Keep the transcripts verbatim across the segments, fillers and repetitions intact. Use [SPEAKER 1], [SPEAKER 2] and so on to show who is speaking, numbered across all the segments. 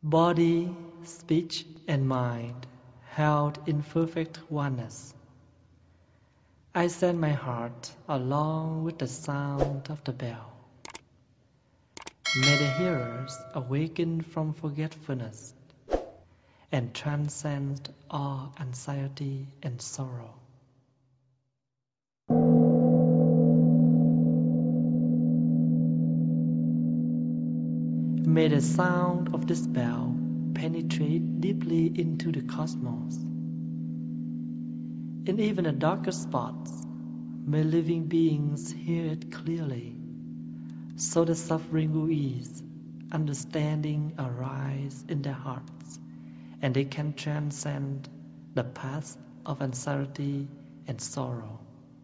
[SPEAKER 1] Body, speech, and mind held in perfect oneness. I send my heart along with the sound of the bell. May the hearers awaken from forgetfulness and transcend all anxiety and sorrow. May the sound of this bell penetrate deeply into the cosmos. In even the darkest spots, may living beings hear it clearly, so the suffering will ease, understanding arise in their hearts, and they can transcend the path of anxiety and sorrow.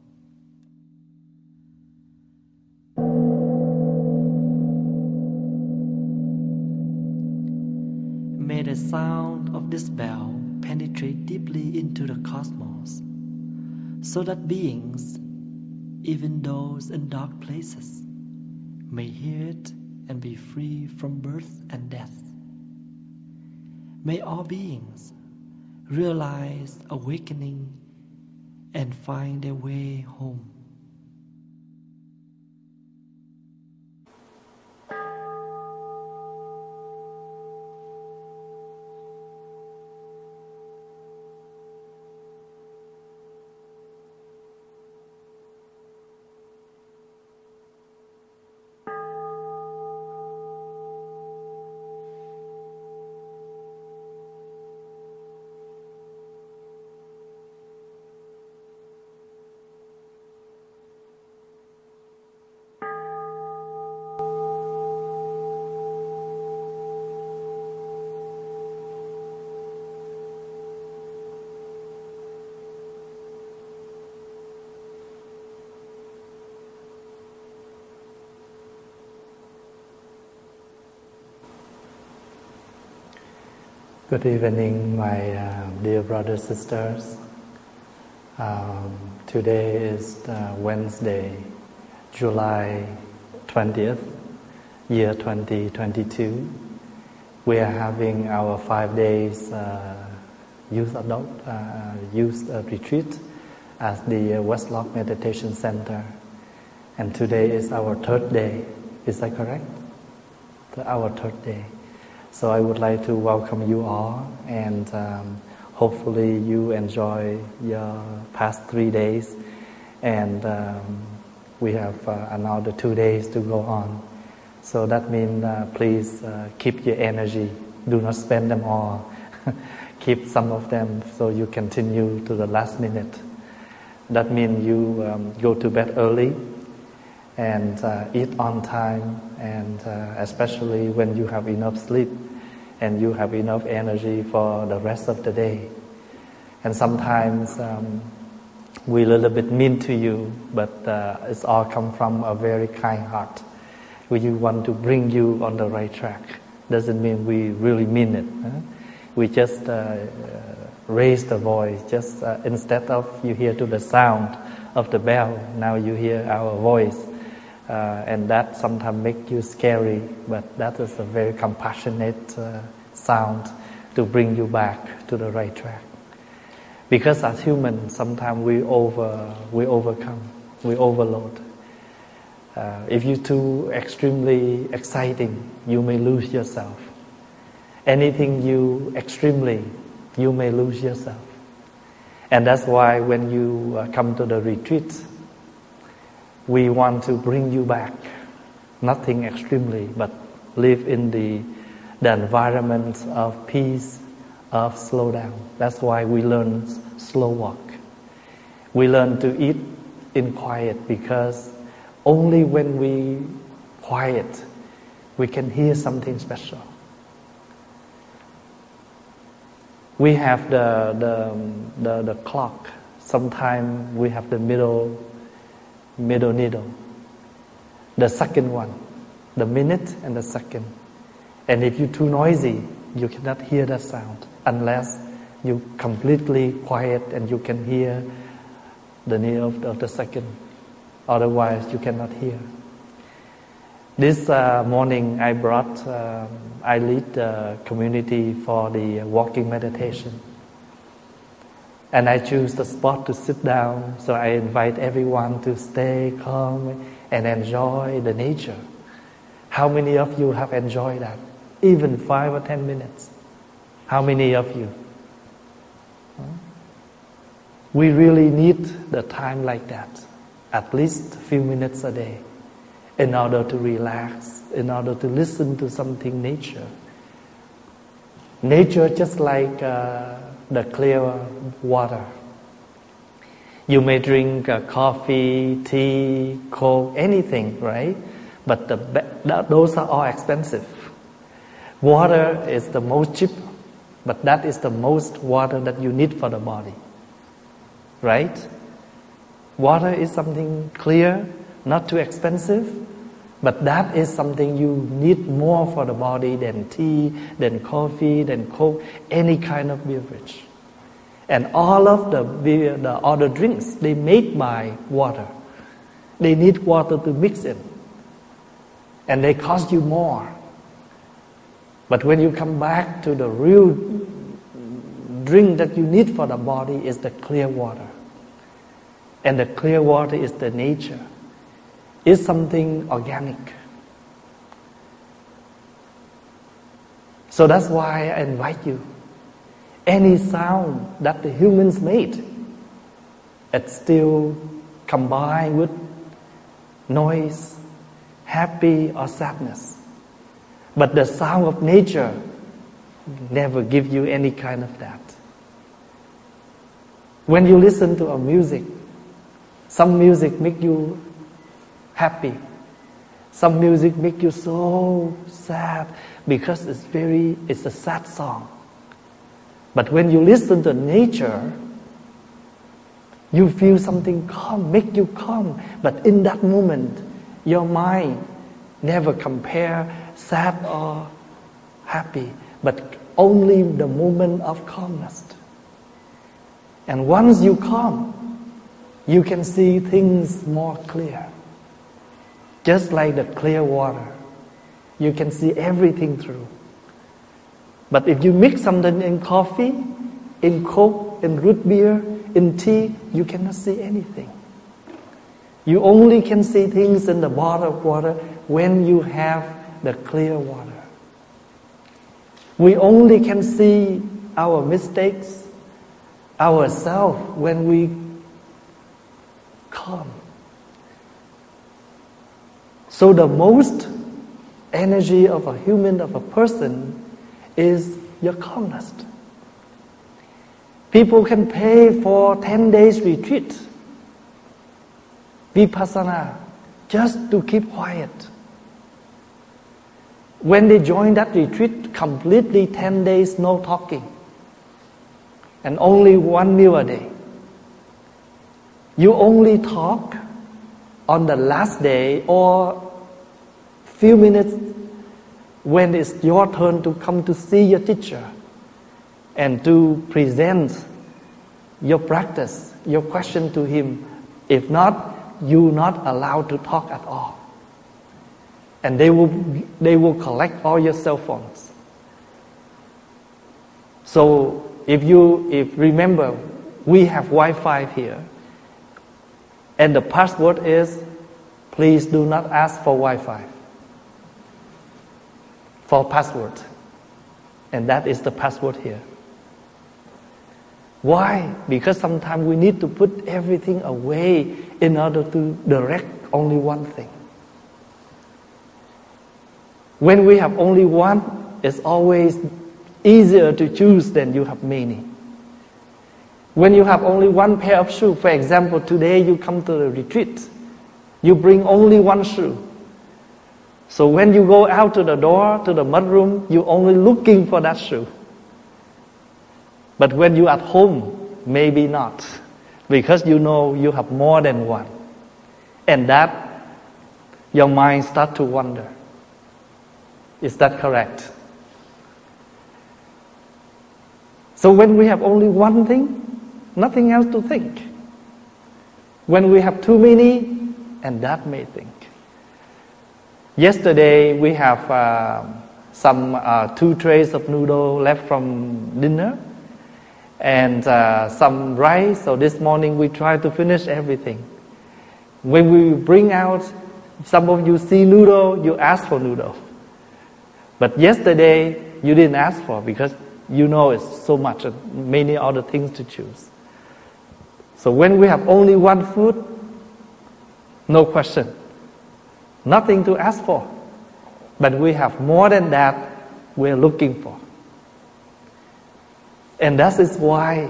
[SPEAKER 1] May the sound of this bell penetrate deeply into the cosmos, so that beings, even those in dark places, may hear it and be free from birth and death. May all beings realize awakening and find their way home.
[SPEAKER 2] Good evening, my uh, dear brothers and sisters. Um, today is uh, Wednesday, July twentieth, year twenty twenty-two. We are having our five days uh, youth adult uh, youth uh, retreat at the uh, Westlock Meditation Center, and today is our third day. Is that correct? Our third day. So I would like to welcome you all, and um, hopefully you enjoy your past three days, and um, we have uh, another two days to go on. So that means uh, please uh, keep your energy. Do not spend them all. Keep some of them so you continue to the last minute. That means you um, go to bed early and uh, eat on time, and uh, especially when you have enough sleep and you have enough energy for the rest of the day. And sometimes um, we're a little bit mean to you, but uh, it's all come from a very kind heart. We want to bring you on the right track. Doesn't mean we really mean it. Huh? We just uh, uh, raise the voice. Just uh, instead of you hear to the sound of the bell, now you hear our voice. Uh, and that sometimes make you scary, but that is a very compassionate uh, sound to bring you back to the right track. Because as humans, sometimes we over we overcome, we overload. Uh, if you're too extremely exciting, you may lose yourself. Anything you extremely, you may lose yourself. And that's why when you uh, come to the retreat, we want to bring you back, nothing extremely, but live in the, the environment of peace, of slow down. That's why we learn slow walk. We learn to eat in quiet, because only when we quiet, we can hear something special. We have the the the, the clock. Sometimes we have the middle middle needle, the second one, the minute and the second. And if you're too noisy, you cannot hear that sound unless you completely quiet and you can hear the needle of the second. Otherwise, you cannot hear. This uh, morning I brought, uh, I lead the community for the walking meditation. And I choose the spot to sit down, so I invite everyone to stay calm and enjoy the nature. How many of you have enjoyed that? Even five or ten minutes. How many of you? We really need the time like that, at least a few minutes a day, in order to relax, in order to listen to something nature. Nature just like uh, the clear water. You may drink uh, coffee, tea, coke, anything, right? But the, that, those are all expensive. Water is the most cheap, but that is the most water that you need for the body. Right? Water is something clear, not too expensive, but that is something you need more for the body than tea, than coffee, than coke, any kind of beverage. And all of the beer, the other drinks, they made by water. They need water to mix in. And they cost you more. But when you come back to the real drink that you need for the body is the clear water. And the clear water is the nature. It's something organic. So that's why I invite you. Any sound that the humans made, it's still combined with noise, happy or sadness. But the sound of nature never give you any kind of that. When you listen to a music, some music make you happy. Some music make you so sad because it's very, it's a sad song. But when you listen to nature, you feel something calm, make you calm. But in that moment, your mind never compare sad or happy, but only the moment of calmness. And once you calm, you can see things more clear. Just like the clear water, you can see everything through. But if you mix something in coffee, in coke, in root beer, in tea, you cannot see anything. You only can see things in the bottle of water when you have the clear water. We only can see our mistakes, ourselves, when we calm. So the most energy of a human, of a person, is your calmness. People can pay for ten days retreat, vipassana, just to keep quiet. When they join that retreat, completely ten days no talking, and only one meal a day. You only talk on the last day or few minutes when it's your turn to come to see your teacher and to present your practice, your question to him. If not, you're not allowed to talk at all. And they will they will collect all your cell phones. So if you if remember, we have Wi-Fi here, and the password is, please do not ask for Wi-Fi. For password. And that is the password here. Why? Because sometimes we need to put everything away in order to direct only one thing. When we have only one, it's always easier to choose than you have many. When you have only one pair of shoes, for example, today you come to the retreat, you bring only one shoe. So when you go out to the door, to the mudroom, you're only looking for that shoe. But when you're at home, maybe not. Because you know you have more than one. And that, your mind starts to wonder. Is that correct? So when we have only one thing, nothing else to think. When we have too many, and that may think. Yesterday we have uh, some uh, two trays of noodle left from dinner and uh, some rice. So this morning we try to finish everything. When we bring out, some of you see noodle, you ask for noodle. But yesterday you didn't ask for because you know it's so much and many other things to choose. So when we have only one food, no question. Nothing to ask for. But we have more than that we're looking for. And that is why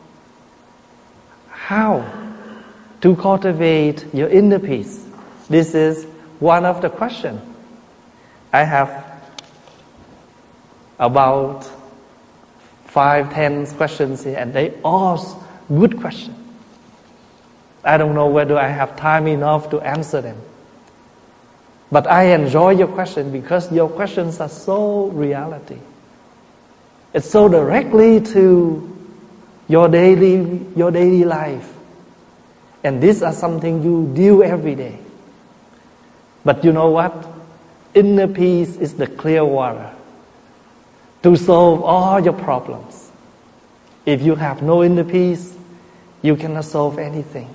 [SPEAKER 2] how to cultivate your inner peace. This is one of the questions. I have about five, ten questions here, and they all good questions. I don't know whether I have time enough to answer them. But I enjoy your question because your questions are so reality. It's so directly to your daily, your daily life. And these are something you deal every day. But you know what? Inner peace is the clear water to solve all your problems. If you have no inner peace, you cannot solve anything.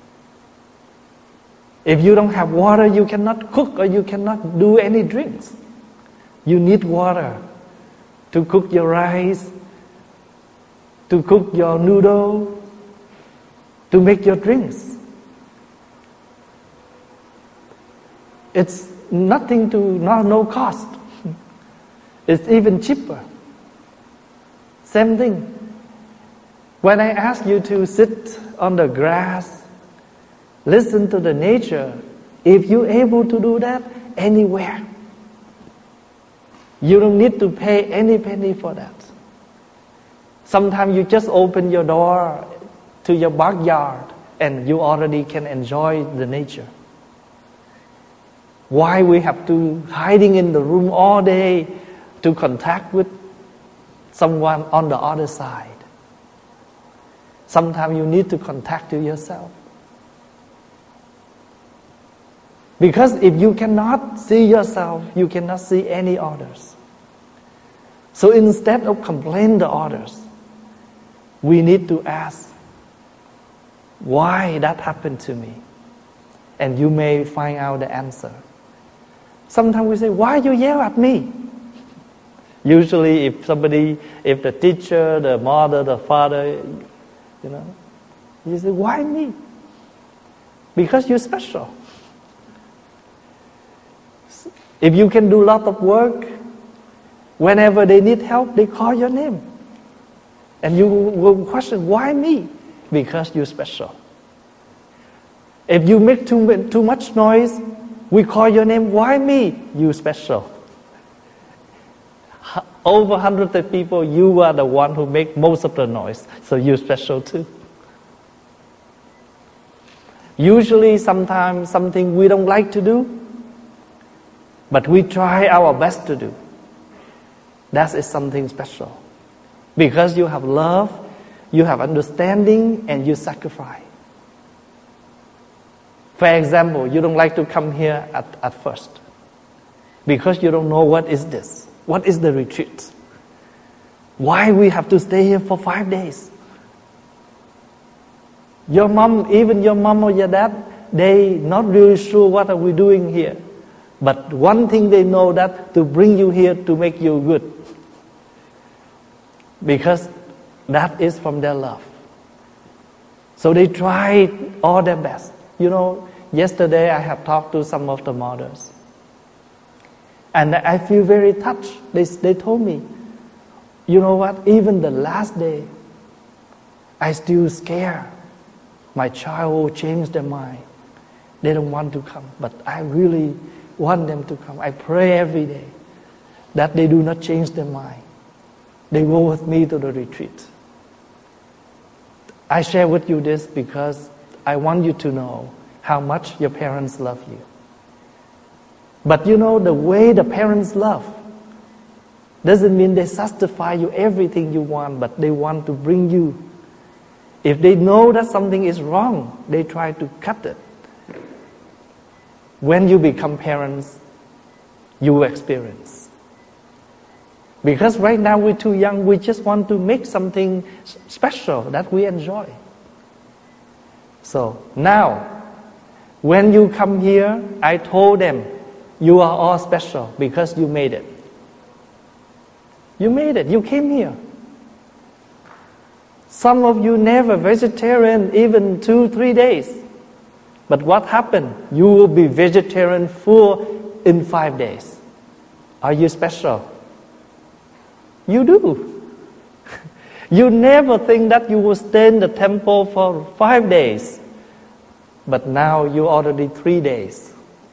[SPEAKER 2] If you don't have water, you cannot cook or you cannot do any drinks. You need water to cook your rice, to cook your noodle, to make your drinks. It's nothing to, no, no cost. It's even cheaper. Same thing. When I ask you to sit on the grass, listen to the nature, if you're able to do that anywhere, you don't need to pay any penny for that. Sometimes you just open your door to your backyard and you already can enjoy the nature. Why we have to hiding in the room all day to contact with someone on the other side? Sometimes you need to contact to yourself. Because if you cannot see yourself, you cannot see any others. So instead of complaining to others, we need to ask, why that happened to me? And you may find out the answer. Sometimes we say, why you yell at me? Usually if somebody, if the teacher, the mother, the father, you know, you say, why me? Because you're special. If you can do a lot of work, whenever they need help, they call your name. And you will question, why me? Because you're special. If you make too, too much noise, we call your name, why me? You're special. Over one hundred people, you are the one who make most of the noise, so you're special too. Usually, sometimes something we don't like to do, but we try our best to do. That is something special. Because you have love, you have understanding, and you sacrifice. For example, you don't like to come here at, at first. Because you don't know what is this. What is the retreat? Why we have to stay here for five days? Your mom, even your mom or your dad, they not really sure what are we doing here. But one thing they know that to bring you here to make you good. Because that is from their love. So they try all their best. You know, yesterday I have talked to some of the mothers. And I feel very touched. They, they told me, you know what, even the last day, I still scared. My child will change their mind. They don't want to come. But I really want them to come. I pray every day that they do not change their mind. They go with me to the retreat. I share with you this because I want you to know how much your parents love you. But you know, the way the parents love doesn't mean they satisfy you everything you want, but they want to bring you. If they know that something is wrong, they try to cut it. When you become parents, you will experience. Because right now we're too young, we just want to make something special that we enjoy. So now, when you come here, I told them, you are all special because you made it. You made it, you came here. Some of you never vegetarian even two, three days. But what happened? You will be vegetarian full in five days. Are you special? You do. You never think that you will stay in the temple for five days. But now you already three days.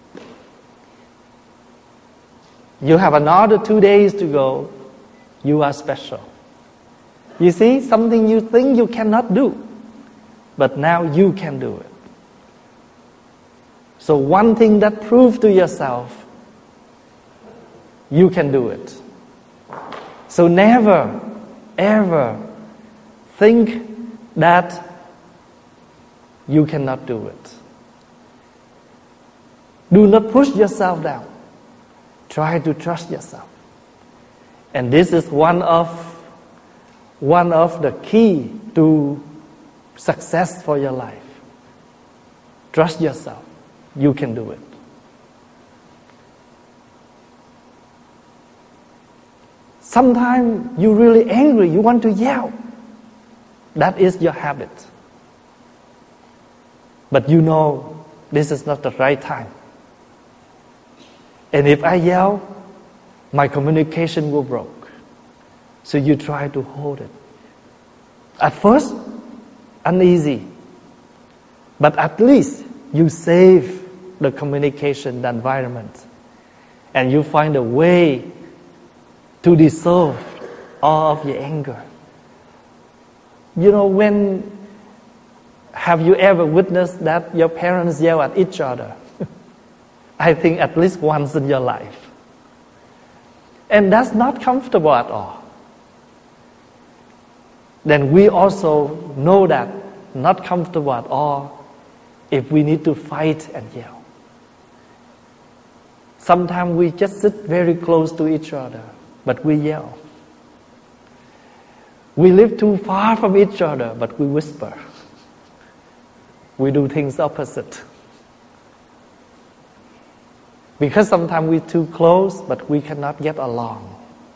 [SPEAKER 2] You have another two days to go. You are special. You see, something you think you cannot do, but now you can do it. So one thing that proves to yourself, you can do it. So never, ever think that you cannot do it. Do not push yourself down. Try to trust yourself. And this is one of one of the key to success for your life. Trust yourself. You can do it. Sometimes you're really angry, you want to yell. That is your habit. But you know this is not the right time. And if I yell, my communication will break. So you try to hold it. At first, uneasy. But at least you save the communication, the environment. And you find a way to dissolve all of your anger. You know, when have you ever witnessed that your parents yell at each other? I think at least once in your life. And that's not comfortable at all. Then we also know that not comfortable at all if we need to fight and yell. Sometimes we just sit very close to each other, but we yell. We live too far from each other, but we whisper. We do things opposite. Because sometimes we're too close, but we cannot get along.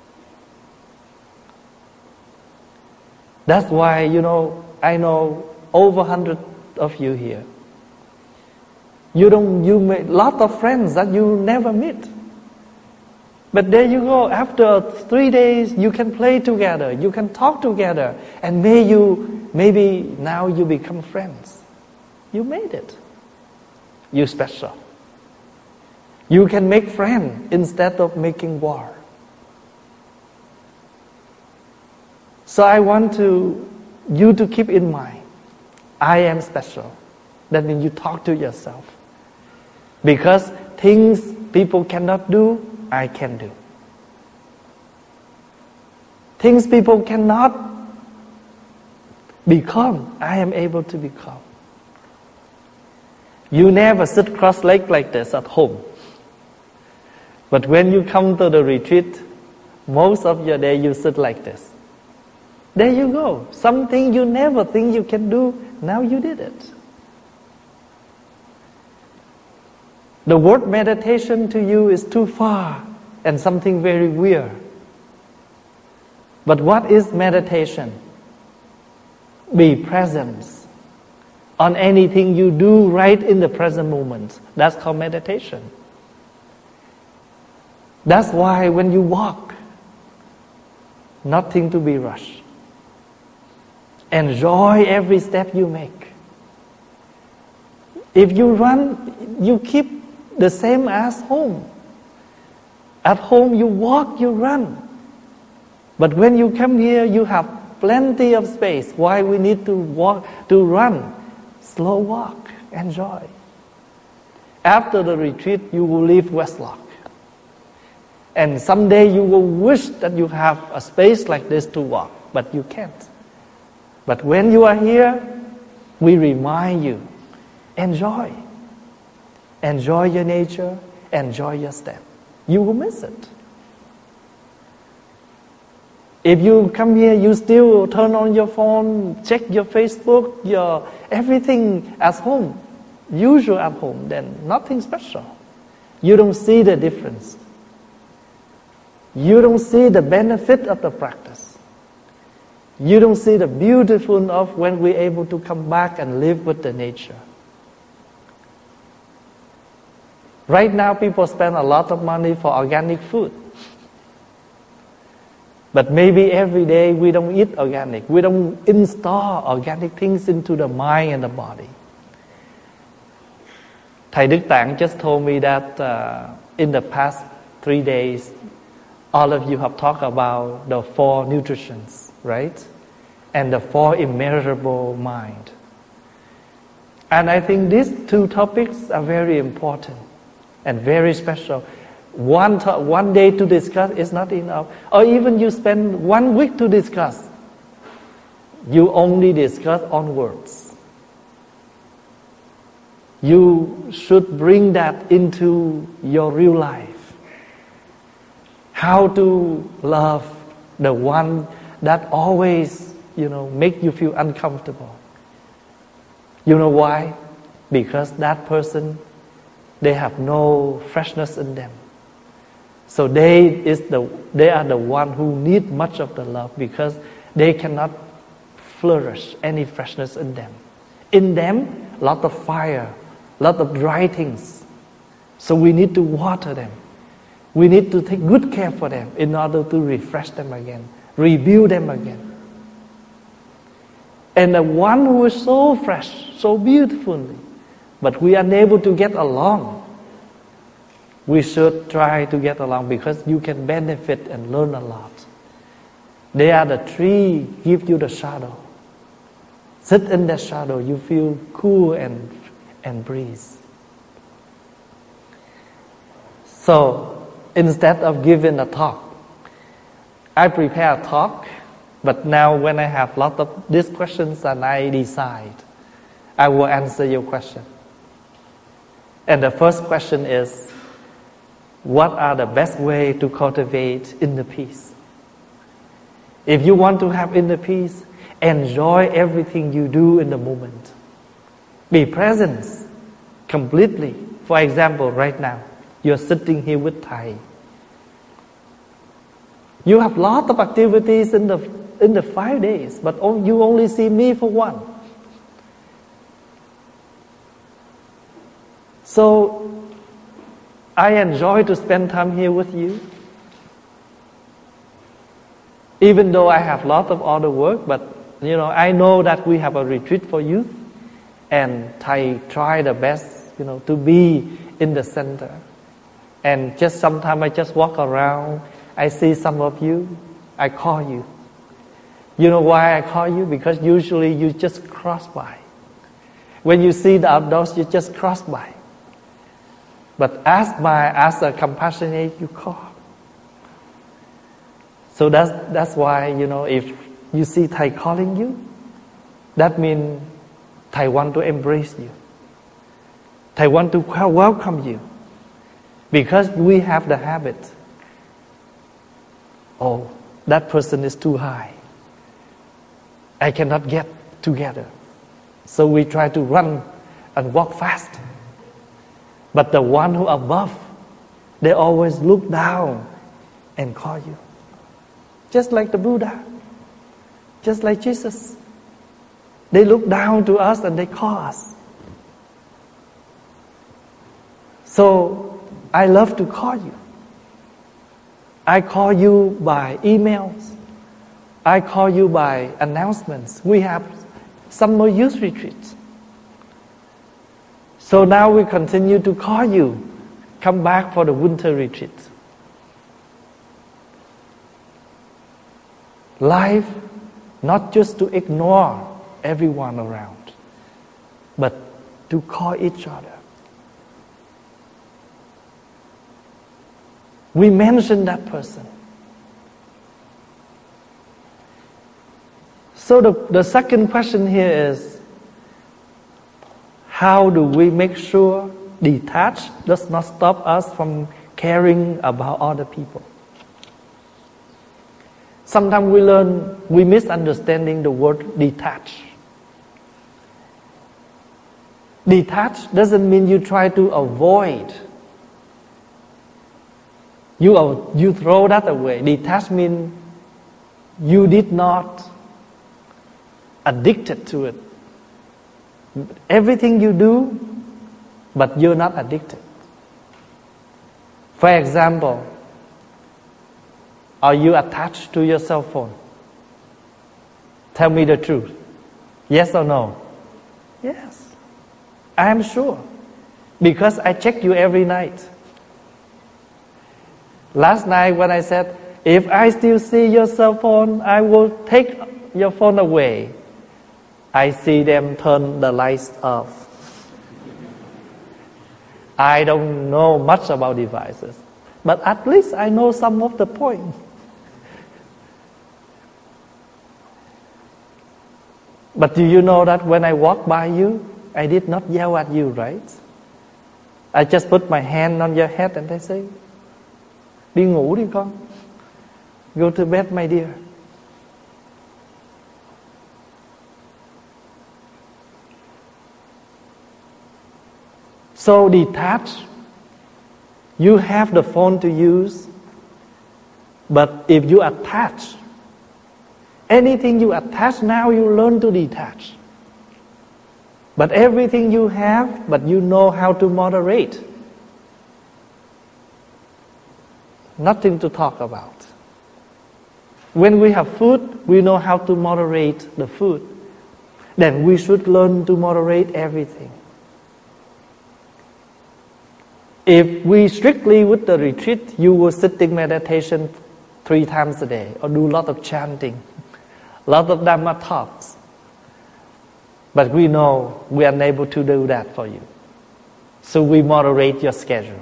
[SPEAKER 2] That's why, you know, I know over a hundred of you here. You don't, you make lot of friends that you never meet. But there you go, after three days, you can play together, you can talk together, and may you, maybe now you become friends. You made it. You're special. You can make friends instead of making war. So I want to you to keep in mind, I am special. That means you talk to yourself. Because things people cannot do, I can do. Things people cannot become, I am able to become. You never sit cross-legged like this at home. But when you come to the retreat, most of your day you sit like this. There you go. Something you never think you can do, now you did it. The word meditation to you is too far and something very weird. But what is meditation? Be present on anything you do right in the present moment. That's called meditation. That's why when you walk, nothing to be rushed. Enjoy every step you make. If you run, you keep the same as home. At home you walk, you run. But when you come here, you have plenty of space. Why we need to walk, to run? Slow walk, enjoy. After the retreat, you will leave Westlock. And someday you will wish that you have a space like this to walk, but you can't. But when you are here, we remind you, enjoy. Enjoy your nature, enjoy your step. you will miss it. If you come here, you still turn on your phone, check your Facebook, your everything at home, usual at home, then nothing special. You don't see the difference. You don't see the benefit of the practice. You don't see the beautiful of when we're able to come back and live with the nature. Right now, people spend a lot of money for organic food. But maybe every day we don't eat organic. We don't install organic things into the mind and the body. Thầy Đức Tạng just told me that uh, in the past three days, all of you have talked about the four nutritions, right? And the four immeasurable mind. And I think these two topics are very important and very special. One, to, one day to discuss is not enough. Or even you spend one week to discuss. You only discuss on words. You should bring that into your real life. How to love the one that always, you know, make you feel uncomfortable. You know why? Because that person, they have no freshness in them. So they is the they are the one who need much of the love because they cannot flourish any freshness in them. In them, lot of fire, lot of dry things. So we need to water them. We need to take good care for them in order to refresh them again, rebuild them again. And the one who is so fresh, so beautifully, but we are unable to get along, we should try to get along because you can benefit and learn a lot. They are the tree, give you the shadow. Sit in the shadow, you feel cool and, and breeze. So, instead of giving a talk, I prepare a talk, but now when I have a lot of these questions and I decide, I will answer your question. And the first question is, what are the best way to cultivate inner peace? If you want to have inner peace, enjoy everything you do in the moment. Be present completely. For example, right now, you're sitting here with Thai. You have lot of activities in the in the five days, but you only see me for one. So, I enjoy to spend time here with you. Even though I have a lot of other work, but you know, I know that we have a retreat for youth, and I try the best, you know, to be in the center. And just sometimes I just walk around, I see some of you, I call you. You know why I call you? Because usually you just cross by. When you see the outdoors, you just cross by. But as my as a compassionate, you call. So that's that's why, you know, if you see Thai calling you, that means Thai want to embrace you. Thai want to welcome you. Because we have the habit. Oh, that person is too high. I cannot get together. So we try to run and walk fast. But the one who above, they always look down and call you. Just like the Buddha. Just like Jesus. They look down to us and they call us. So, I love to call you. I call you by emails. I call you by announcements. We have summer youth retreats. So now we continue to call you. Come back for the winter retreat. Life, not just to ignore everyone around, but to call each other. We mention that person. So the, the second question here is, how do we make sure detach does not stop us from caring about other people. Sometimes we learn, we misunderstanding the word detach. Detach doesn't mean you try to avoid. You, you throw that away. Detach means you did not addicted to it. Everything you do, but you're not addicted. For example, are you attached to your cell phone? Tell me the truth. Yes or no? Yes. I am sure. Because I check you every night. Last night when I said, if I still see your cell phone, I will take your phone away. I see them turn the lights off. I don't know much about devices, but at least I know some of the point. But do you know that when I walk by you, I did not yell at you, right? I just put my hand on your head and I say, đi ngủ đi con. Go to bed, my dear. So detach. You have the phone to use, but if you attach, anything you attach now, you learn to detach. But everything you have, but you know how to moderate. Nothing to talk about. When we have food, we know how to moderate the food. Then we should learn to moderate everything. If we strictly with the retreat, you will sit in meditation three times a day or do a lot of chanting, a lot of Dhamma talks. But we know we are unable to do that for you. So we moderate your schedule.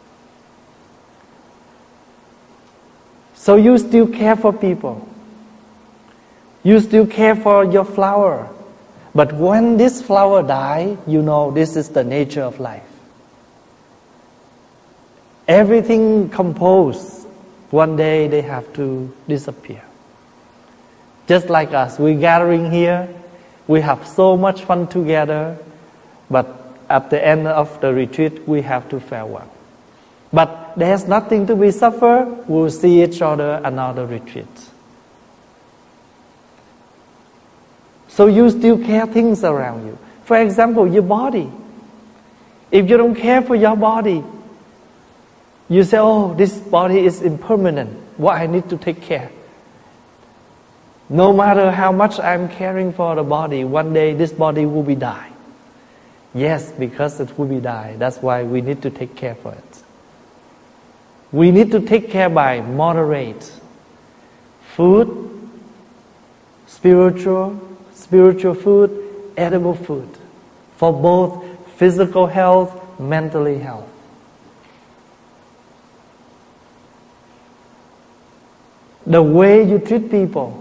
[SPEAKER 2] So you still care for people. You still care for your flower. But when this flower dies, you know this is the nature of life. Everything composed, one day they have to disappear. Just like us, we're gathering here, we have so much fun together, but at the end of the retreat, we have to farewell. But there's nothing to be suffered. We'll see each other another retreat. So you still care things around you. For example, your body. If you don't care for your body, you say, oh, this body is impermanent. What I need to take care. No matter how much I'm caring for the body, one day this body will be die. Yes, because it will be die. That's why we need to take care for it. We need to take care by moderate food, spiritual, spiritual food, edible food, for both physical health, mentally health. The way you treat people,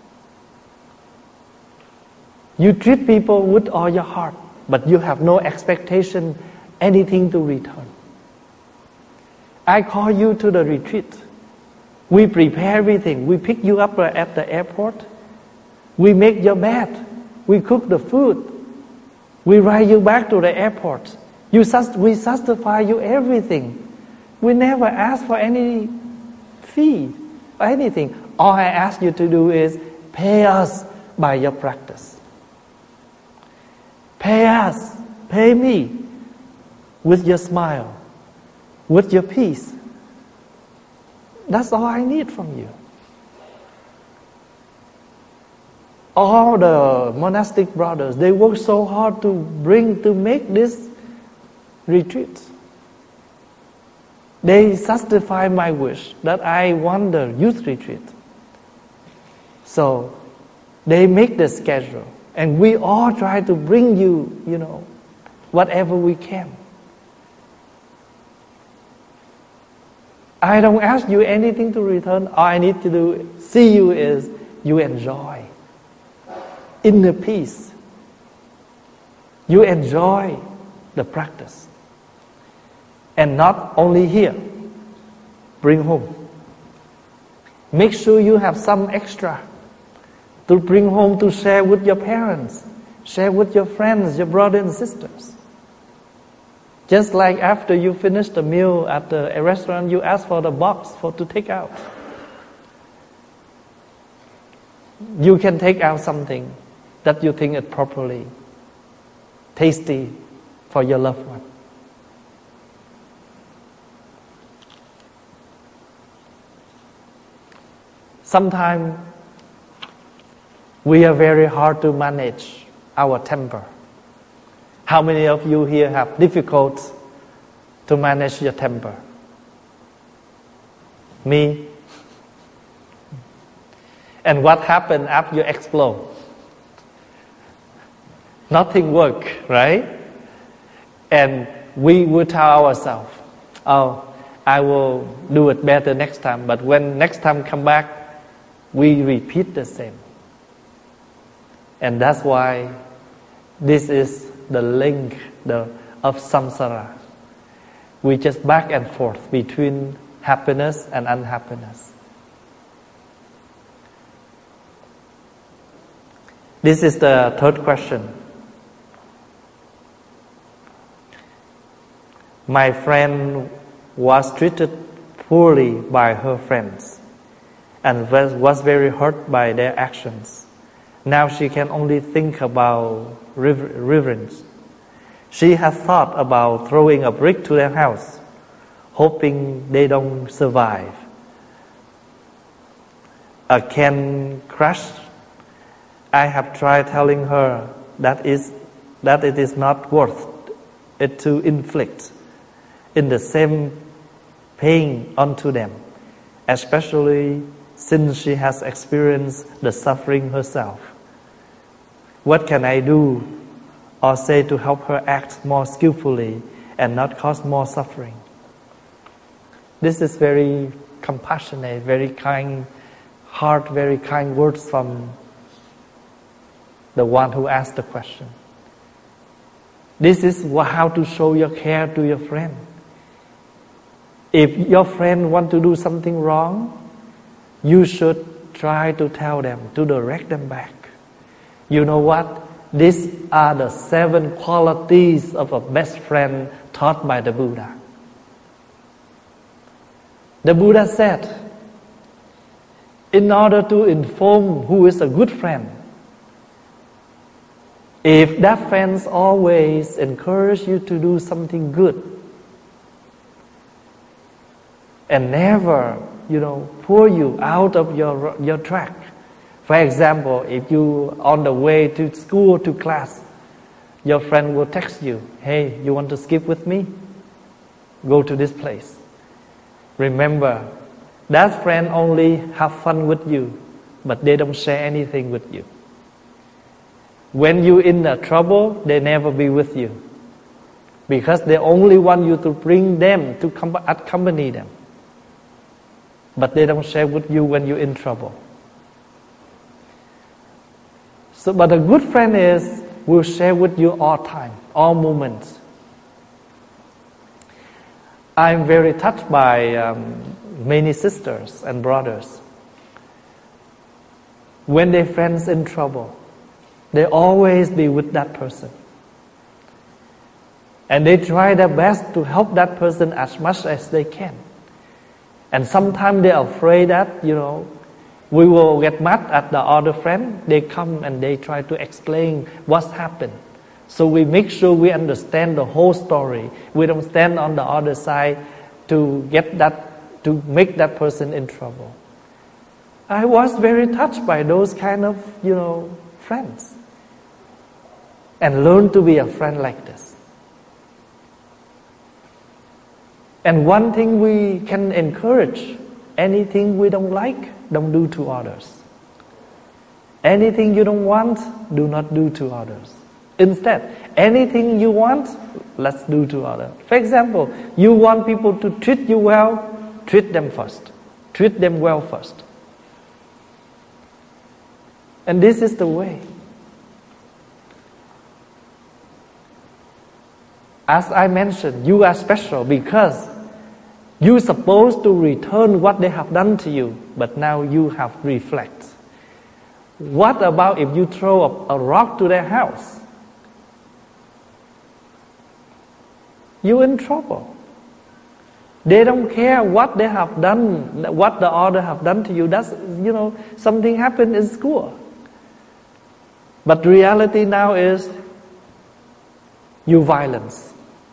[SPEAKER 2] you treat people with all your heart, but you have no expectation, anything to return. I call you to the retreat. We prepare everything. We pick you up at the airport. We make your bed. We cook the food. We ride you back to the airport. You sus- we justify you everything. We never ask for any fee or anything. All I ask you to do is pay us by your practice. Pay us, pay me with your smile, with your peace. That's all I need from you. All the monastic brothers, they work so hard to bring, to make this retreat. They justify my wish that I want the youth retreat. So they make the schedule. And we all try to bring you, you know, whatever we can. I don't ask you anything to return. All I need to do, see you is you enjoy inner peace. You enjoy the practice. And not only here, bring home. Make sure you have some extra to bring home to share with your parents, share with your friends, your brothers and sisters. Just like after you finish the meal at the restaurant, you ask for the box for to take out. You can take out something that you think is properly tasty for your loved one. Sometimes we are very hard to manage our temper. How many of you here have difficult to manage your temper? Me. And what happened after you explode? Nothing work, right? And we will tell ourselves, oh, I will do it better next time. But when next time come back, we repeat the same. And that's why this is the link the, of samsara. We just back and forth between happiness and unhappiness. This is the third question. My friend was treated poorly by her friends and was, was very hurt by their actions. Now she can only think about revenge. She has thought about throwing a brick to their house, hoping they don't survive. A can crash. I have tried telling her that is that it is not worth it to inflict in the same pain onto them, especially since she has experienced the suffering herself. What can I do or say to help her act more skillfully and not cause more suffering? This is very compassionate, very kind heart, very kind words from the one who asked the question. This is how to show your care to your friend. If your friend want to do something wrong, you should try to tell them, to direct them back. You know what? These are the seven qualities of a best friend taught by the Buddha. The Buddha said, in order to inform who is a good friend, if that friend always encourage you to do something good and never, you know, pull you out of your your track. For example, if you on the way to school, to class, your friend will text you, hey, you want to skip with me? Go to this place. Remember, that friend only have fun with you, but they don't share anything with you. When you in the trouble, they never be with you. Because they only want you to bring them, to accompany them. But they don't share with you when you're in trouble. So, but a good friend is, will share with you all time, all moments. I'm very touched by um, many sisters and brothers. When their friends in trouble, they always be with that person. And they try their best to help that person as much as they can. And sometimes they're afraid that, you know, we will get mad at the other friend. They come and they try to explain what's happened. So we make sure we understand the whole story. We don't stand on the other side to get that, to make that person in trouble. I was very touched by those kind of, you know, friends. And learn to be a friend like this. And one thing we can encourage, anything we don't like, don't do to others. Anything you don't want, do not do to others. Instead, anything you want, let's do to others. For example, you want people to treat you well, treat them first. Treat them well first. And this is the way. As I mentioned, you are special because You're supposed to return what they have done to you, but now you have reflect. What about if you throw a, a rock to their house? You're in trouble. They don't care what they have done, what the other have done to you. That's, you know, something happened in school. But reality now is you violence.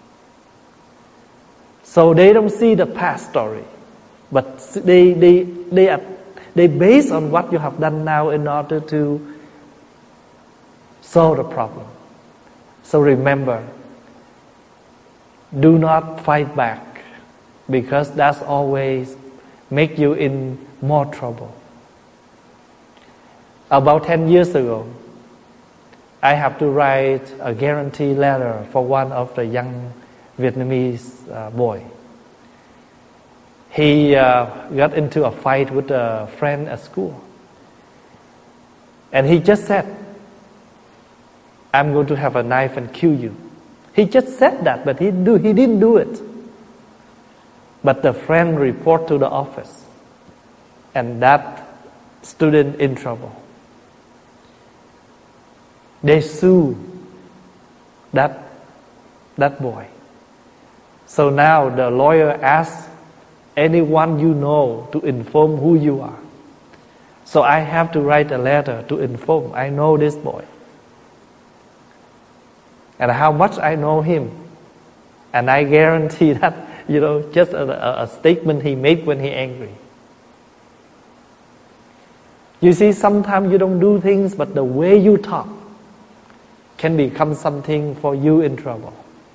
[SPEAKER 2] So they don't see the past story, but they they they are, they base on what you have done now in order to solve the problem. So remember, do not fight back, because that's always make you in more trouble. About ten years ago, I have to write a guarantee letter for one of the young Vietnamese uh, boy. He uh, got into a fight with a friend at school. And he just said, I'm going to have a knife and kill you. He just said that, but he, do, he didn't do it. But the friend reported to the office. And that student in trouble. They sue that, that boy. So now the lawyer asks anyone you know to inform who you are. So I have to write a letter to inform. I know this boy. And how much I know him. And I guarantee that, you know, just a, a statement he made when he angry. You see, sometimes you don't do things, but the way you talk can become something for you in trouble.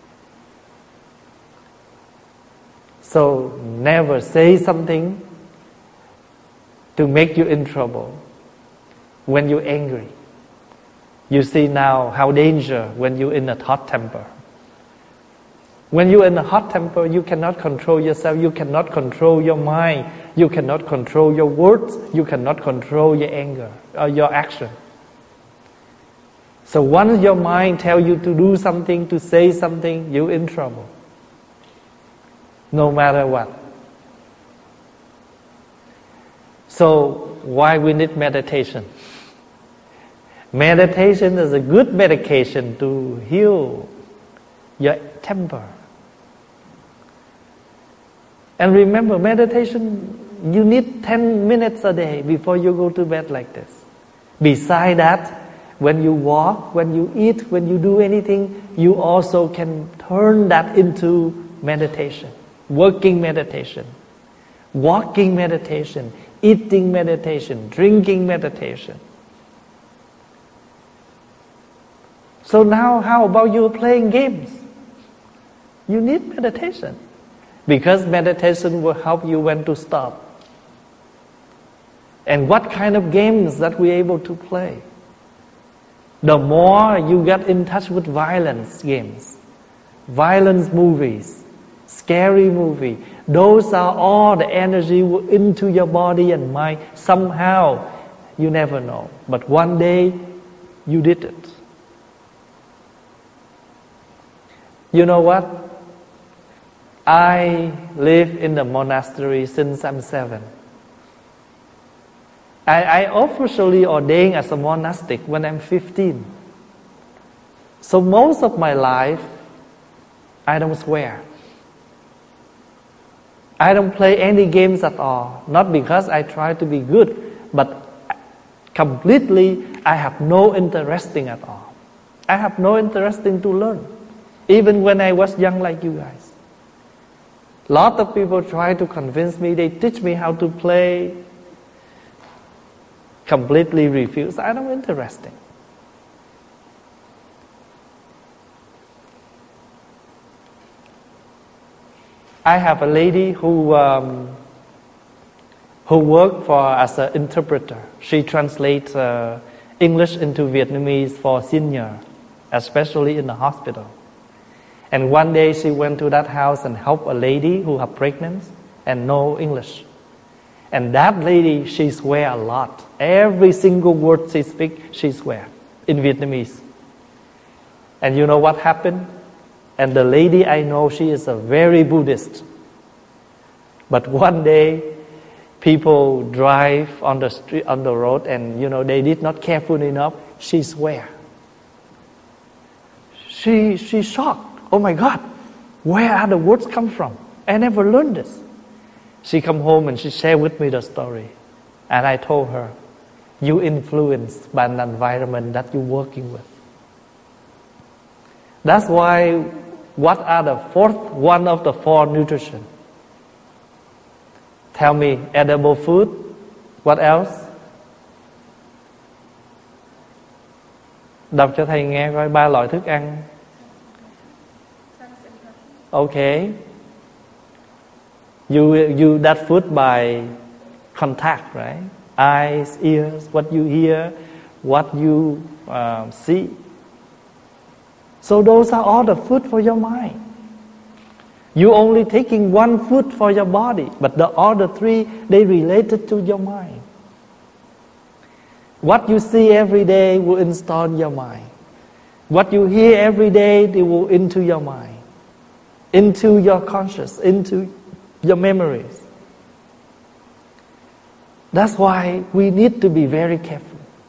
[SPEAKER 2] So never say something to make you in trouble when you're angry. You see now how danger when you're in a hot temper. When you're in a hot temper, you cannot control yourself, you cannot control your mind, you cannot control your words, you cannot control your anger or your action. So once your mind tells you to do something, to say something, you're in trouble. No matter what. So why we need meditation? Meditation is a good medication to heal your temper. And remember, meditation, you need ten minutes a day before you go to bed like this. Besides that, when you walk, when you eat, when you do anything, you also can turn that into meditation. Working meditation, walking meditation, eating meditation, drinking meditation. So now how about you playing games? You need meditation. Because meditation will help you when to stop. And what kind of games that we're able to play? The more you get in touch with violence games, violence movies, scary movie, those are all the energy into your body and mind. Somehow, you never know. But one day, you did it. You know what? I live in the monastery since I'm seven. I, I officially ordained as a monastic when I'm fifteen. So most of my life, I don't swear. I don't play any games at all. Not because I try to be good, but completely I have no interest in at all. I have no interest in to learn. Even when I was young like you guys. A lot of people try to convince me, they teach me how to play. Completely refuse. I don't interesting. I have a lady who um, who worked for as an interpreter. She translates uh, English into Vietnamese for senior, especially in the hospital. And one day she went to that house and helped a lady who was pregnant and no English. And that lady, she swear a lot. Every single word she speaks, she swear in Vietnamese. And you know what happened? And the lady I know, she is a very Buddhist. But one day, people drive on the street, on the road, and you know they did not careful enough. She swear. She she shocked. Oh my God, where are the words come from? I never learned this. She come home and she shared with me the story, and I told her, "You influenced by an environment that you're working with." That's why. What are the fourth one of the four nutrition? Tell me, edible food. What else? Đọc cho thầy nghe coi ba loại thức ăn. Okay. You you that food by contact, right? Eyes, ears, what you hear, what you uh, see. So those are all the food for your mind. You only taking one food for your body, but the other three, they related to your mind. What you see every day will install in your mind. What you hear every day, they will into your mind, into your conscious, into your memories. That's why we need to be very careful.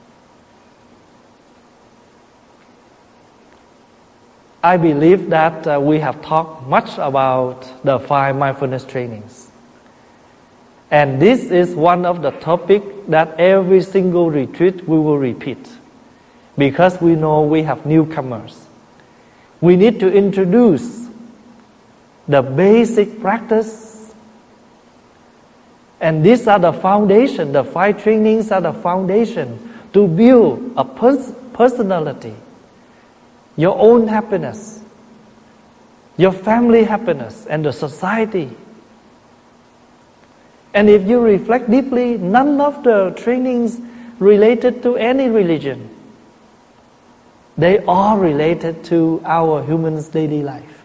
[SPEAKER 2] I believe that uh, we have talked much about the five mindfulness trainings. And this is one of the topics that every single retreat we will repeat. Because we know we have newcomers. We need to introduce the basic practice. And these are the foundation, the five trainings are the foundation to build a pers- personality. Your own happiness, your family happiness, and the society. And if you reflect deeply, none of the trainings related to any religion. They are related to our human's daily life.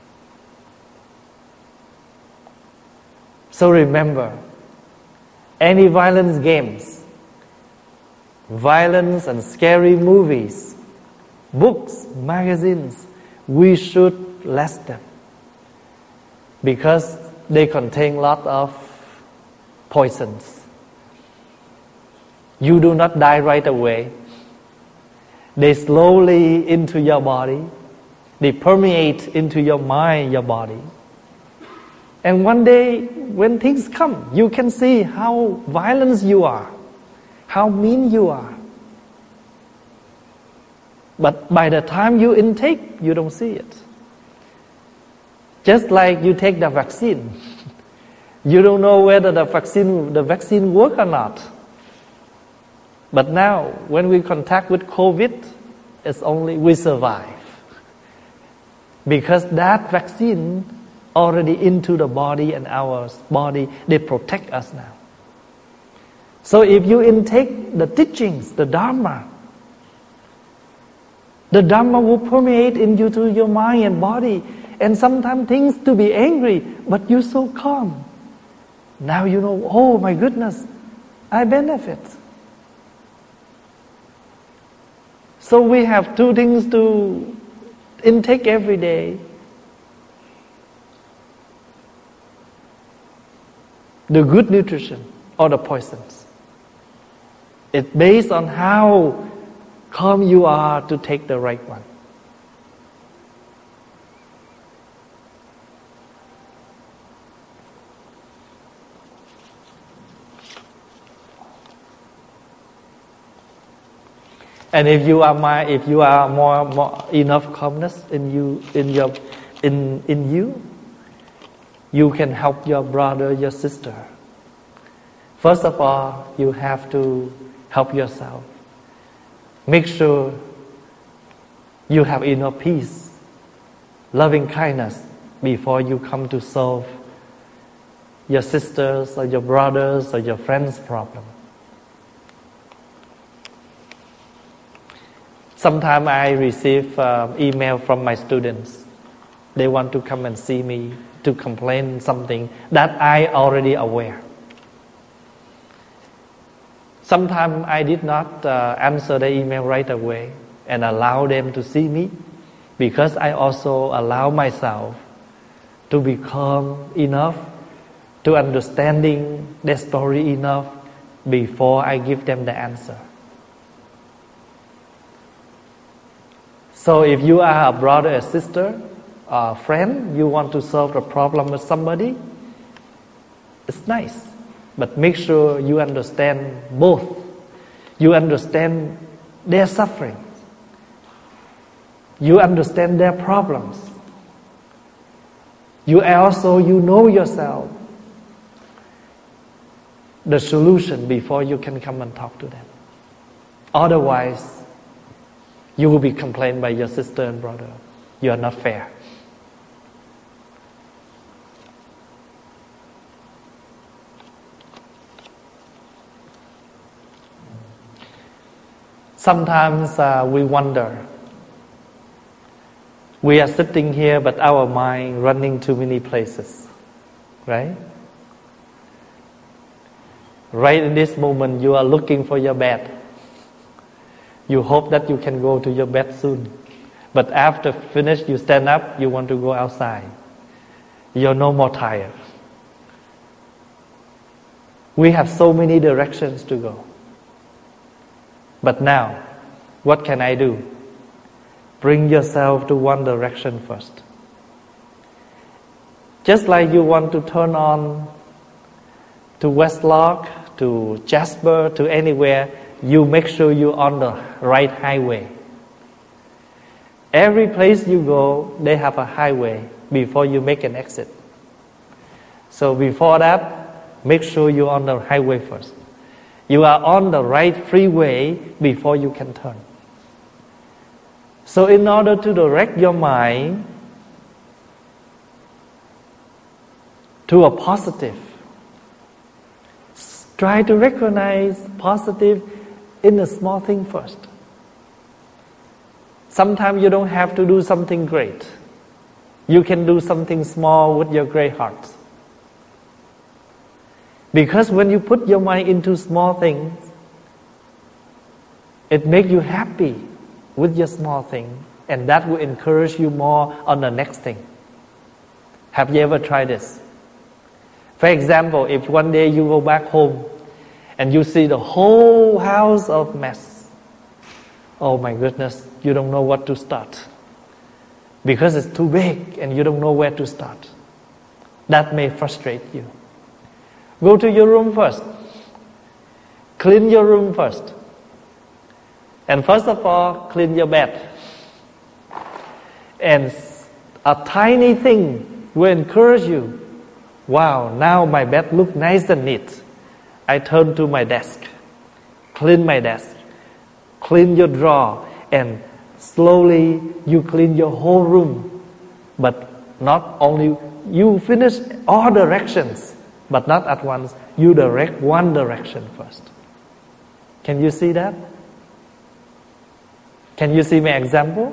[SPEAKER 2] So remember, any violence games, violence and scary movies, books, magazines, we should less them because they contain a lot of poisons. You do not die right away. They slowly into your body. They permeate into your mind, your body. And one day, when things come, you can see how violent you are, how mean you are. But by the time you intake, you don't see it. Just like you take the vaccine. You don't know whether the vaccine the vaccine work or not. But now, when we contact with COVID, it's only we survive. Because that vaccine already into the body and our body, they protect us now. So if you intake the teachings, the Dharma, the Dharma will permeate into your mind and body. And sometimes things to be angry, but you're so calm. Now you know, oh my goodness, I benefit. So we have two things to intake every day. The good nutrition or the poisons. It's based on how calm you are to take the right one. And if you are my, if you are more, more enough calmness in you, in your, in in you, you can help your brother, your sister. First of all, you have to help yourself. Make sure you have enough peace, loving kindness before you come to solve your sisters or your brothers or your friends' problem. Sometimes I receive uh, email from my students. They want to come and see me to complain something that I already aware. Sometimes I did not uh, answer the email right away and allow them to see me because I also allow myself to be calm enough to understanding their story enough before I give them the answer. So if you are a brother or sister or a friend, you want to solve a problem with somebody, it's nice. But make sure you understand both. You understand their suffering. You understand their problems. You also, you know yourself the solution before you can come and talk to them. Otherwise, you will be complained by your sister and brother. You are not fair. Sometimes uh, we wonder. We are sitting here, but our mind running to many places, right? Right in this moment, you are looking for your bed. You hope that you can go to your bed soon. But after finish, you stand up, you want to go outside. You're no more tired. We have so many directions to go. But now, what can I do? Bring yourself to one direction first. Just like you want to turn on to Westlock, to Jasper, to anywhere, you make sure you're on the right highway. Every place you go, they have a highway before you make an exit. So before that, make sure you're on the highway first. You are on the right freeway before you can turn. So in order to direct your mind to a positive, try to recognize positive in a small thing first. Sometimes you don't have to do something great. You can do something small with your great heart. Because when you put your mind into small things, it makes you happy with your small thing, and that will encourage you more on the next thing. Have you ever tried this? For example, if one day you go back home and you see the whole house of mess, oh my goodness, you don't know what to start. Because it's too big and you don't know where to start. That may frustrate you. Go to your room first. Clean your room first. And first of all, clean your bed. And a tiny thing will encourage you. Wow, now my bed looks nice and neat. I turn to my desk. Clean my desk. Clean your drawer. And slowly you clean your whole room. But not only, you finish all directions, but not at once. You direct one direction first. Can you see that? Can you see my example?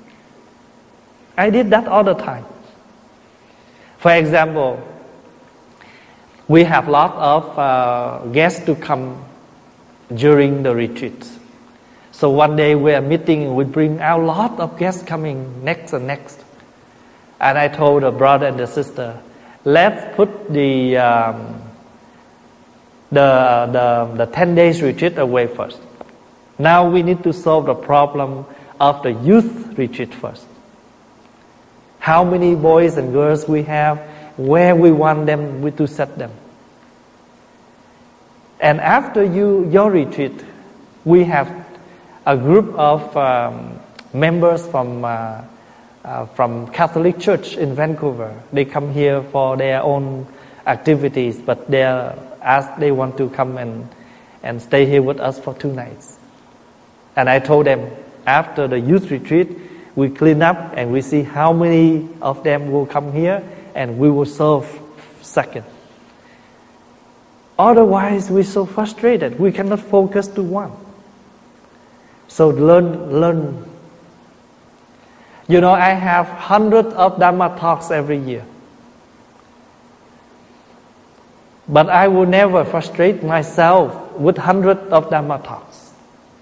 [SPEAKER 2] I did that all the time. For example, we have a lot of uh, guests to come during the retreat. So one day we are meeting, we bring out a lot of guests coming next and next. And I told the brother and the sister, let's put the um, the the the ten days retreat away first. Now we need to solve the problem of the youth retreat first. How many boys and girls we have, where we want them to set them. And after you your retreat, we have a group of um, members from uh, uh, from Catholic Church in Vancouver. They come here for their own activities, but they are asked they want to come and and stay here with us for two nights. And I told them, after the youth retreat, we clean up and we see how many of them will come here, and we will serve second. Otherwise, we're so frustrated. We cannot focus to one. So learn, learn. You know, I have hundreds of Dharma talks every year. But I will never frustrate myself with hundreds of Dharma talks.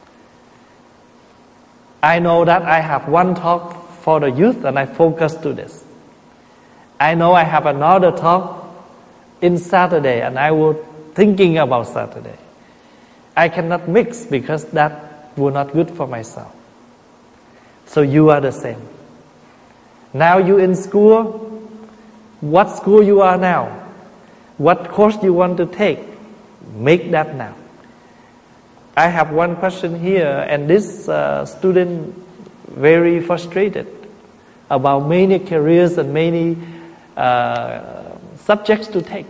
[SPEAKER 2] I know that I have one talk for the youth and I focus to this. I know I have another talk in Saturday and I will thinking about Saturday. I cannot mix because that will not good for myself. So you are the same. Now you in school. What school you are now? What course you want to take? Make that now. I have one question here, and this uh, student very frustrated about many careers and many uh, subjects to take.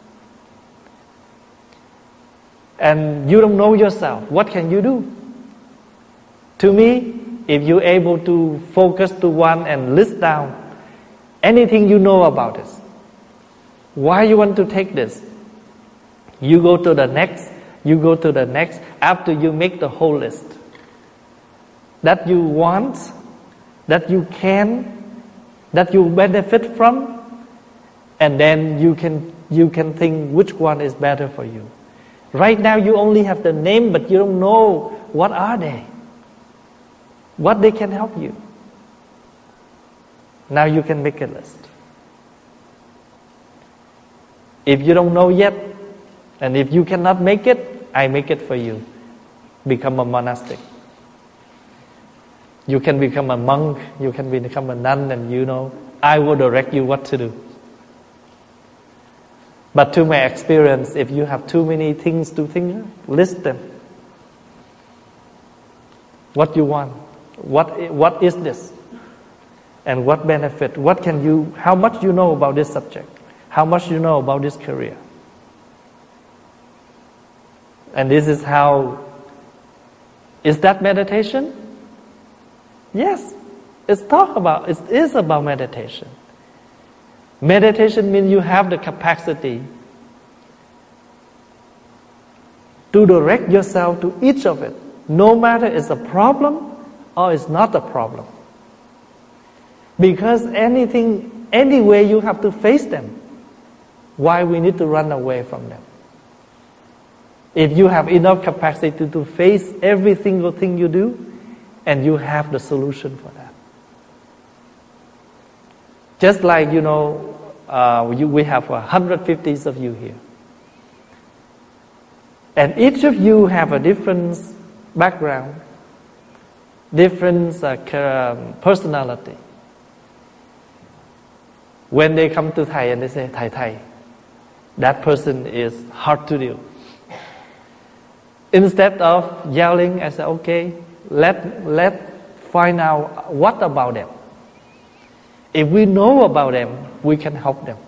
[SPEAKER 2] And you don't know yourself. What can you do? To me, if you're able to focus to one and list down anything you know about it, why you want to take this? You go to the next, you go to the next, after you make the whole list. That you want, that you can, that you benefit from, and then you can you can think which one is better for you. Right now you only have the name, but you don't know what are they, what they can help you. Now you can make a list. If you don't know yet, and if you cannot make it, I make it for you. Become a monastic. You can become a monk, you can become a nun, and you know, I will direct you what to do. But to my experience, if you have too many things to think, list them. What you want, what what is this, and what benefit? What can you? How much you know about this subject? How much you know about this career? And this is how. Is that meditation? Yes, it's talk about. It is about meditation. Meditation means you have the capacity to direct yourself to each of it, no matter it's a problem or it's not a problem. Because anything, anyway, you have to face them. Why we need to run away from them? If you have enough capacity to face every single thing you do, and you have the solution for that. Just like, you know, uh, you, we have one hundred fifty of you here. And each of you have a different background, different uh, personality. When they come to Thai and they say, Thai, Thai, that person is hard to deal. Instead of yelling, I say, okay, let, let find out what about them. If we know about them, we can help them.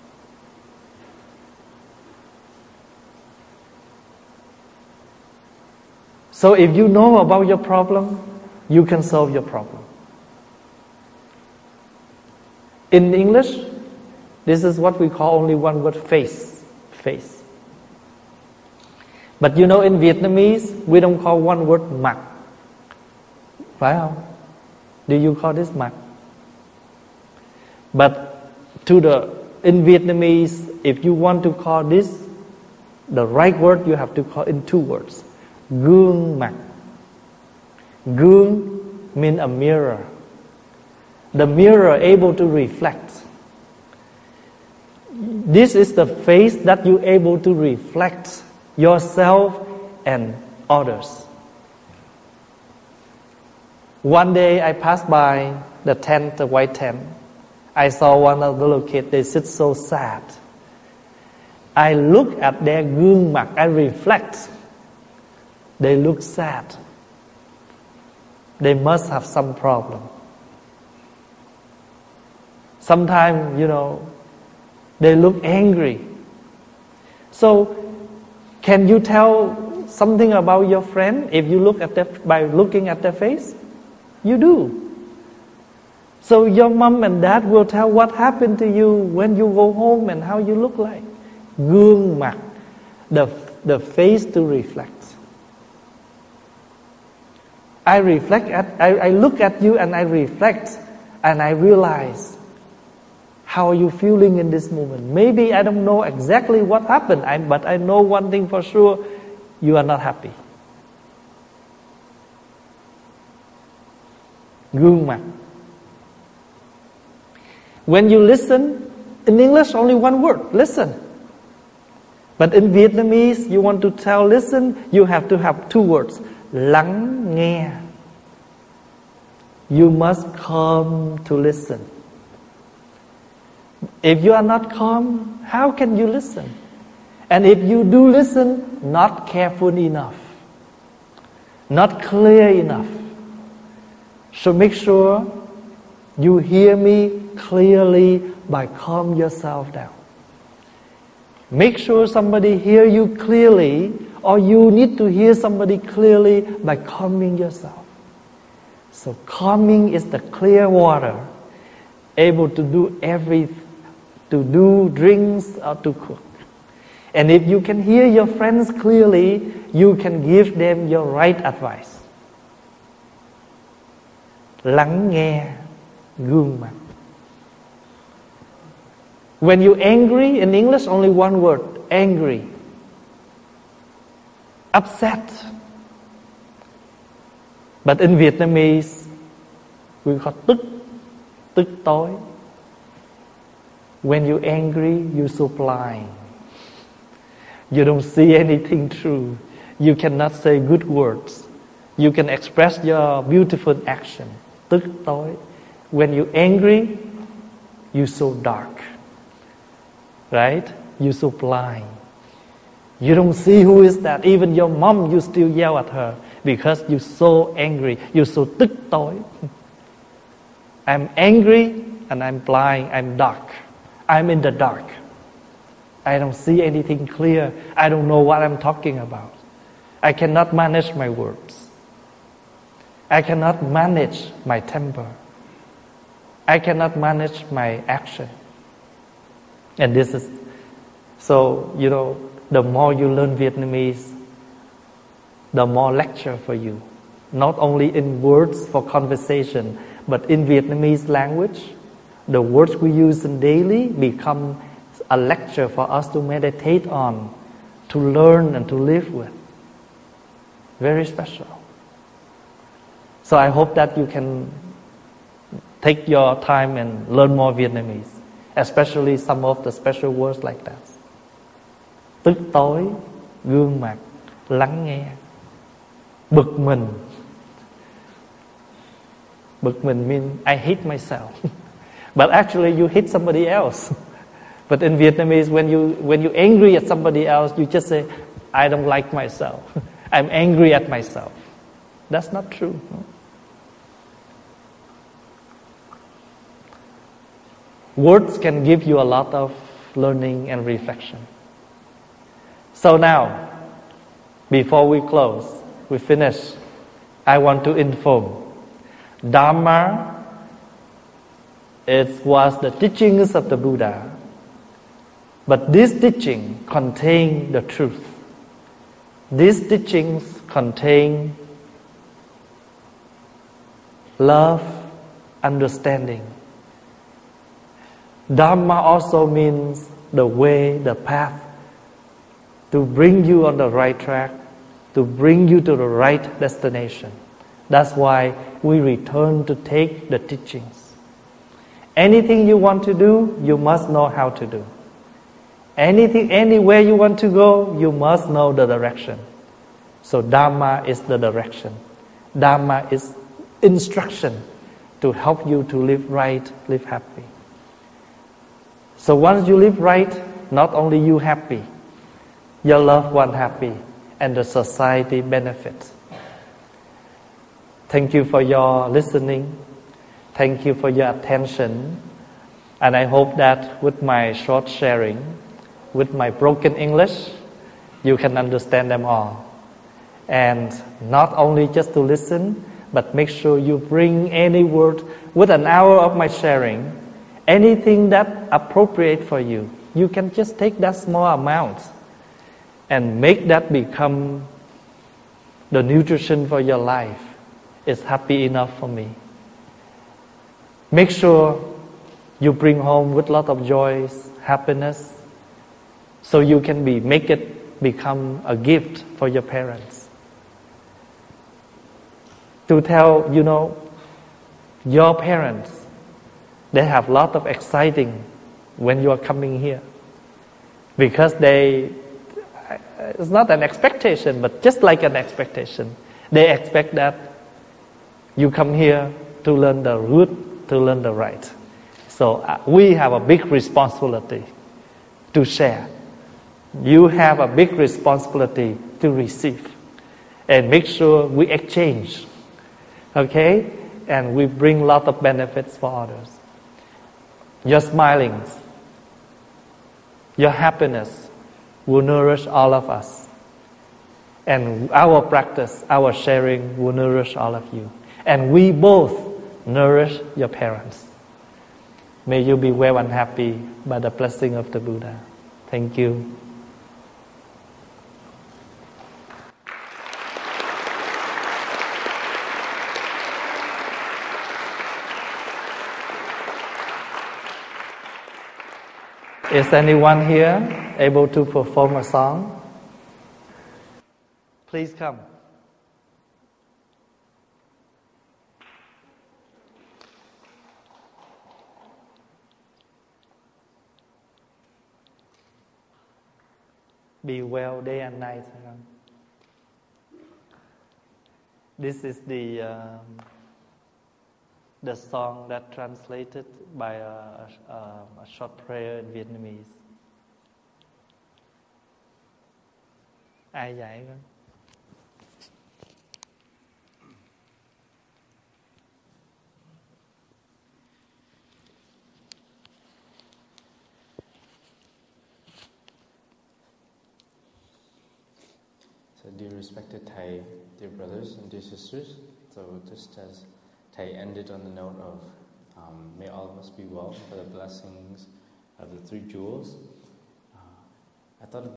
[SPEAKER 2] So if you know about your problem, you can solve your problem. In English, this is what we call only one word, face. Face. But you know in Vietnamese, we don't call one word mặt. Phải không? Do you call this mặt? But to the in Vietnamese, if you want to call this the right word, you have to call in two words. Gương mặt. Gương means a mirror. The mirror able to reflect. This is the face that you able to reflect yourself and others. One day I passed by the tent, the white tent. I saw one of the little kids, they sit so sad. I look at their gương mặt, I reflect. They look sad. They must have some problem. Sometimes, you know, they look angry. So, can you tell something about your friend if you look at their, by looking at their face? You do. So your mom and dad will tell what happened to you when you go home and how you look like. Gương mặt, the the face to reflect. I reflect at I, I look at you and I reflect and I realize how are you feeling in this moment. Maybe I don't know exactly what happened, I, but I know one thing for sure: you are not happy. Gương mặt. When you listen, in English only one word, listen. But in Vietnamese, you want to tell listen, you have to have two words. Lắng nghe. You must calm to listen. If you are not calm, how can you listen? And if you do listen, not careful enough, not clear enough. So make sure you hear me clearly by calm yourself down. Make sure somebody hear you clearly, or you need to hear somebody clearly by calming yourself. So calming is the clear water, able to do everything, to do drinks or to cook. And if you can hear your friends clearly, you can give them your right advice. Lắng nghe, gương mặt. When you're angry, in English only one word, angry. Upset. But in Vietnamese, we call tức, tức tối. When you're angry, you're so blind. You don't see anything true. You cannot say good words. You can express your beautiful action. Tức tối. When you're angry, you're so dark. Right? You're so blind. You don't see who is that. Even your mom, you still yell at her because you're so angry. You're so tức tối. I'm angry and I'm blind. I'm dark. I'm in the dark. I don't see anything clear. I don't know what I'm talking about. I cannot manage my words. I cannot manage my temper. I cannot manage my action. And this is, so, you know, the more you learn Vietnamese, the more lecture for you. Not only in words for conversation, but in Vietnamese language, the words we use in daily become a lecture for us to meditate on, to learn and to live with. Very special. So I hope that you can take your time and learn more Vietnamese, especially some of the special words like that. Tức tối, gương mặt, lắng nghe, bực mình. Bực mình means I hate myself. But actually you hate somebody else. But in Vietnamese, when you when you're angry at somebody else, you just say, I don't like myself. I'm angry at myself. That's not true. Words can give you a lot of learning and reflection. So now, before we close, we finish, I want to inform. Dharma, it was the teachings of the Buddha. But this teaching contain the truth. These teachings contain love, understanding. Dharma also means the way, the path, to bring you on the right track, to bring you to the right destination. That's why we return to take the teachings. Anything you want to do, you must know how to do. Anything, anywhere you want to go, you must know the direction. So Dharma is the direction. Dharma is instruction to help you to live right, live happy. So once you live right, not only you happy, your loved one happy, and the society benefits. Thank you for your listening. Thank you for your attention. And I hope that with my short sharing, with my broken English, you can understand them all. And not only just to listen, but make sure you bring any word with an hour of my sharing, anything that appropriate for you. You can just take that small amount and make that become the nutrition for your life. It's happy enough for me. Make sure you bring home with a lot of joys, happiness, so you can be make it become a gift for your parents. To tell, you know, your parents, they have a lot of exciting when you are coming here. Because they it's not an expectation, but just like an expectation. They expect that you come here to learn the root, to learn the right. So uh, we have a big responsibility to share. You have a big responsibility to receive. And make sure we exchange. Okay? And we bring a lot of benefits for others. Your smiling, your happiness will nourish all of us. And our practice, our sharing will nourish all of you. And we both nourish your parents. May you be well and happy by the blessing of the Buddha. Thank you. Is anyone here able to perform a song? Please come. Be well day and night. This is the um, the song that translated by a, a, a short prayer in Vietnamese. Ai dạy con?
[SPEAKER 3] So, dear respected Thầy, dear brothers and dear sisters, so just as Thầy ended on the note of um, may all of us be well for the blessings of the three jewels, uh, I thought